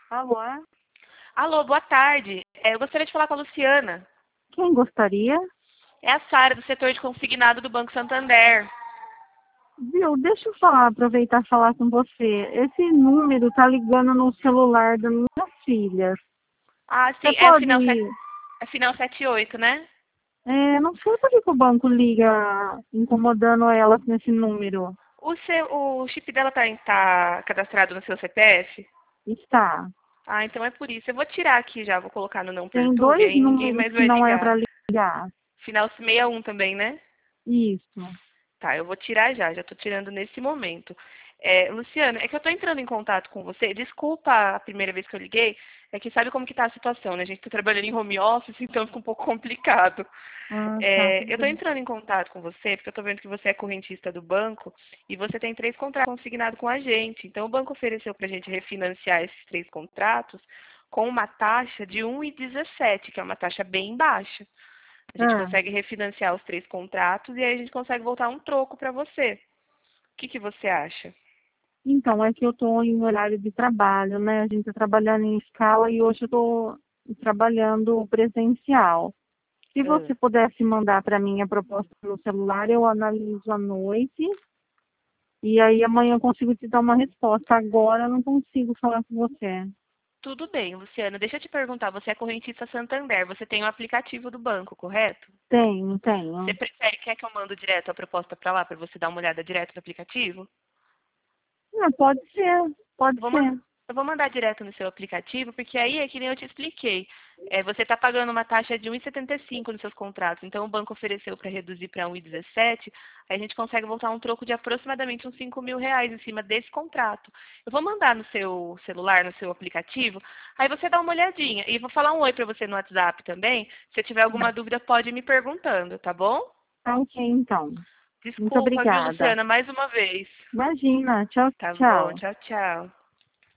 Alô? Alô, boa tarde. Eu gostaria de falar com a Luciana. Quem gostaria? É a Sara, do setor de consignado do Banco Santander. Viu, deixa eu falar, aproveitar e falar com você. Esse número tá ligando no celular da minha filha. Ah, Você sim, pode... é final 78, né? não sei por que que o banco liga incomodando ela nesse número. O chip dela tá cadastrado no seu CPF? Está. Ah, então é por isso. Eu vou tirar aqui já, vou colocar no não Tem perturbe, dois aí ninguém números mais que vai não é para ligar. ligar. Final 61 também, né? Isso. Tá, eu vou tirar já tô tirando nesse momento. Luciana, é que eu tô entrando em contato com você. Desculpa a primeira vez que eu liguei, é que sabe como que tá a situação, né? A gente tá trabalhando em home office, então fica um pouco complicado. Ah, tá, tudo Eu tô bem. entrando em contato com você porque eu tô vendo que você é correntista do banco e você tem 3 contratos consignados com a gente. Então o banco ofereceu pra gente refinanciar esses 3 contratos com uma taxa de 1,17, que é uma taxa bem baixa. A gente Ah, consegue refinanciar os 3 contratos e aí a gente consegue voltar um troco para você. O que você acha? então, é que eu estou em horário de trabalho, né? A gente está trabalhando em escala e hoje eu estou trabalhando presencial. Se Ah, você pudesse mandar para mim a proposta no celular, eu analiso à noite e aí amanhã eu consigo te dar uma resposta. Agora eu não consigo falar com você. tudo bem, Luciana. Deixa eu te perguntar, você é correntista Santander, você tem o aplicativo do banco, correto? Tenho, Você tenho. prefere, quer que eu mando direto a proposta para lá, para você dar uma olhada direto no aplicativo? Pode ser, pode Eu vou, man- ser. eu vou mandar direto no seu aplicativo, porque aí é que nem eu te expliquei. Você está pagando uma taxa de 1,75 nos seus contratos. Então, o banco ofereceu para reduzir para 1,17. Aí a gente consegue voltar um troco de aproximadamente uns 5 mil reais em cima desse contrato. Eu vou mandar no seu celular, no seu aplicativo. Aí você dá uma olhadinha. E vou falar um oi para você no WhatsApp também. Se tiver alguma dúvida, pode ir me perguntando, tá bom? Tá ok, então. Muito Desculpa, viu, obrigada. Luciana, mais uma vez. Imagina. Tchau, Tá bom, tchau. tchau, tchau.